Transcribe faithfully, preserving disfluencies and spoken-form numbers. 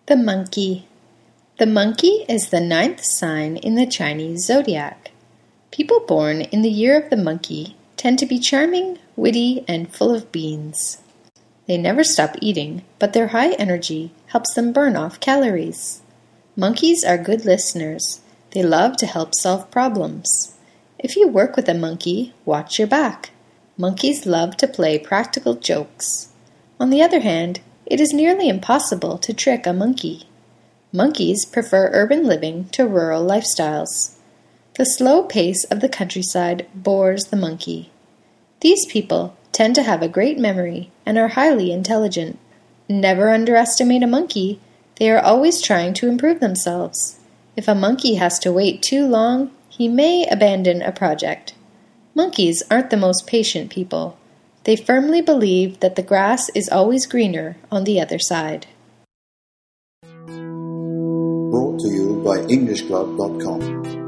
The monkey. The monkey is the ninth sign in the Chinese zodiac. People born in the year of the monkey tend to be charming, witty, and full of beans. They never stop eating, but their high energy helps them burn off calories. Monkeys are good listeners. They love to help solve problems. If you work with a monkey, watch your back. Monkeys love to play practical jokes. On the other hand, it is nearly impossible to trick a monkey. Monkeys prefer urban living to rural lifestyles. The slow pace of the countryside bores the monkey. These people tend to have a great memory and are highly intelligent. Never underestimate a monkey. They are always trying to improve themselves. If a monkey has to wait too long, he may abandon a project. Monkeys aren't the most patient people. They firmly believe that the grass is always greener on the other side. Brought to you by English Club dot com